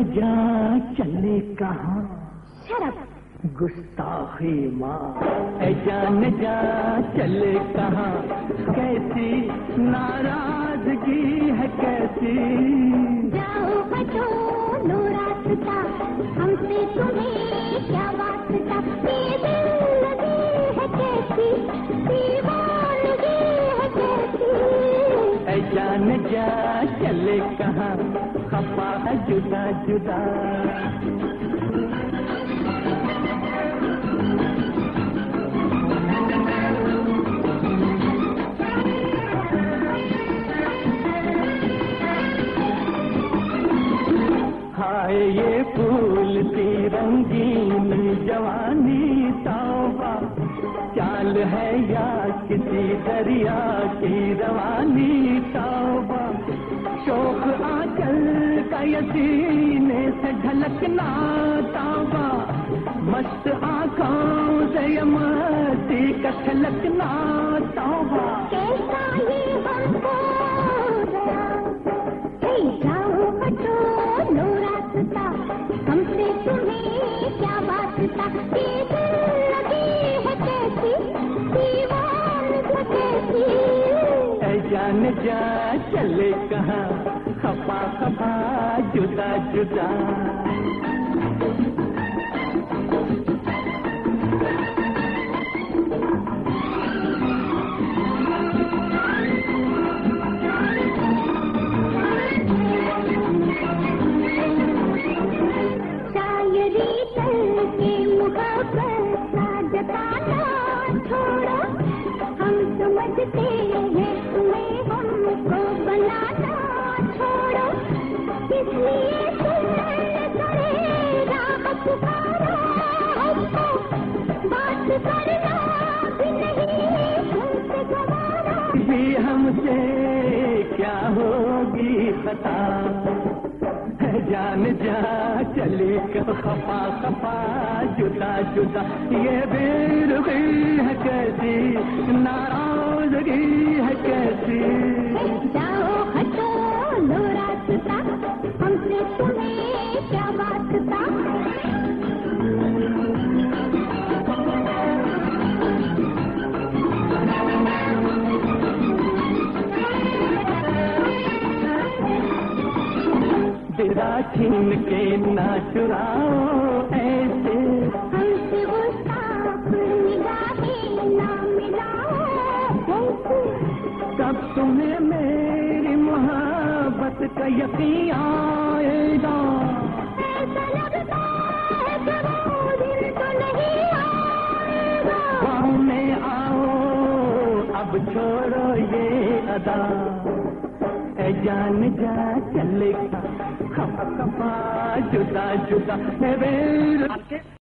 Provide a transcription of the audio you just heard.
जा चले कहाँ शरफ गुस्ताखी माँ। ऐ जान जा चले कहाँ, कैसी नाराजगी है कैसी। जाओ बचो लो रास्ता, हमसे तुम्हें क्या वास्ता। ये दिल लगी है कैसी, दीवानगी है कैसी। ऐ जान जा चले कहाँ, खफा है जुदा जुदा। हाय ये फूल सी रंगीन जवानी तौबा, चाल है या किसी दरिया की रवानी तौबा। शोक आंचल का यसीने से ढलकना तौबा, मस्त आँखों से ये मस्ती का छलकना तौबा। कैसा ये हमको जाओ बचो लो रास्ता, हमसे तुम्हें क्या वास्ता। ये दिल लगी है कैसी, दीवानगी कैसी। ऐ जान जा चले कहाँ, खफा खफा जुदा जुदा। शायरी करके मुहब्बत का जताना छोड़ो, हम समझते हैं तुम्हें हमको बनाना छोड़ो। इसलिए तुमने करेगा पुकारा हमको, बात करना भी नहीं तुमसे गवारा। भी हमसे क्या होगी खता, जान जा चले खफा खफा जुदा जुदा। ये बेरुखी है कैसी, नाराजगी है कैसी। जाओ हटो लो रास्ता, हमसे तुम्हें क्या वास्ता। तेरा छीन के ना चुराओ ऐसे, हमसे गुस्ताख निगाहें ना मिलाओ। कब तुम्हें मेरी मोहब्बत का यकीन आएगा। ऐसा लगता है कि वो दिन तो नहीं आएगा। गाँव में आओ अब छोड़ो ये अदा, ऐ जान जा चले खफा खफा जुदा जुदा।